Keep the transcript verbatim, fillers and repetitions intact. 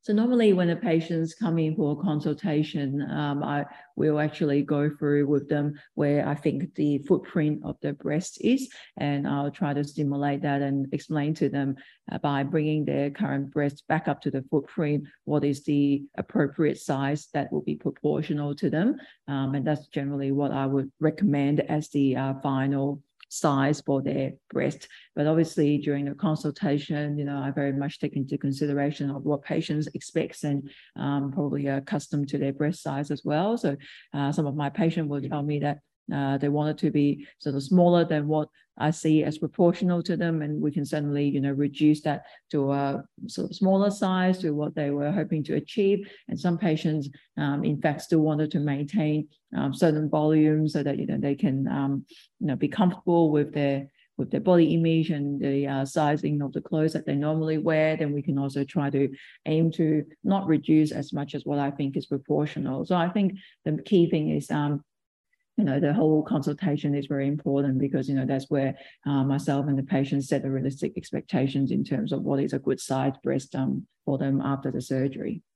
So normally when the patients come in for a consultation, um, I will actually go through with them where I think the footprint of the breast is, and I'll try to stimulate that and explain to them uh, by bringing their current breast back up to the footprint, what is the appropriate size that will be proportional to them. Um, and that's generally what I would recommend as the uh, final size for their breast. But obviously during the consultation, you know, I very much take into consideration of what patients expect and um, probably are accustomed to their breast size as well. So uh, some of my patients will tell me that uh, they want it to be sort of smaller than what I see as proportional to them, and we can certainly, you know, reduce that to a sort of smaller size to what they were hoping to achieve. And some patients, um, in fact, still wanted to maintain um, certain volumes so that, you know, they can, um, you know, be comfortable with their with their body image and the uh, sizing of the clothes that they normally wear. Then we can also try to aim to not reduce as much as what I think is proportional. So I think the key thing is, um, you know, the whole consultation is very important because, you know, that's where uh, myself and the patient set the realistic expectations in terms of what is a good size breast um, for them after the surgery.